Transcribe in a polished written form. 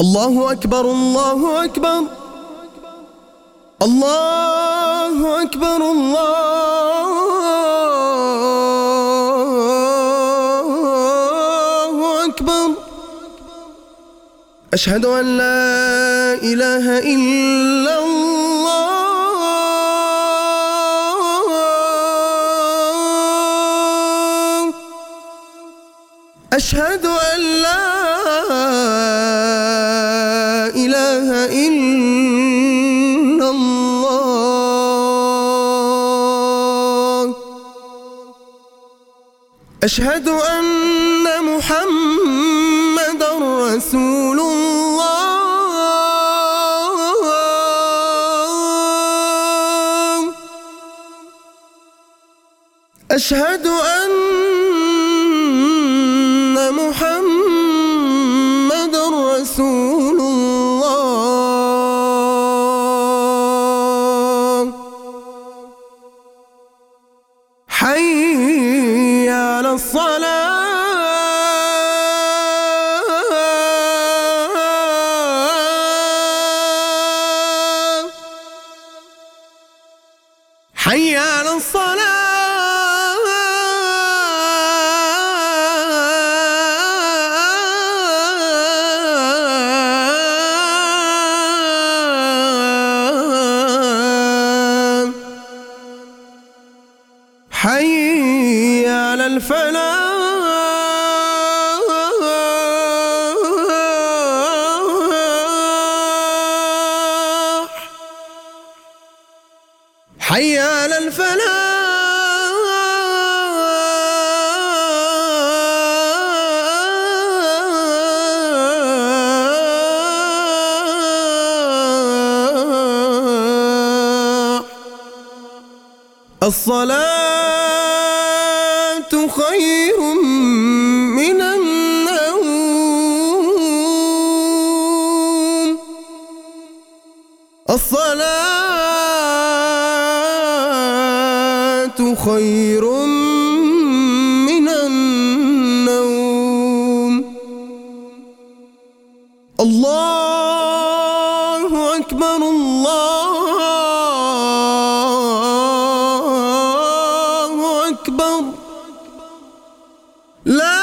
الله أكبر الله أكبر الله أكبر الله أكبر. أشهد أن لا إله إلا الله. أشهد أن لا إله إلا الله. أشهد أن محمدًا رسول الله. أشهد أن محمدًا رسول الله. حي على الصلاة. حي على الصلاة. حي على الفلاح. حي على الفلاح. الصلاة خير من النوم. الصلاة خير من النوم. الله أكبر الله أكبر. لا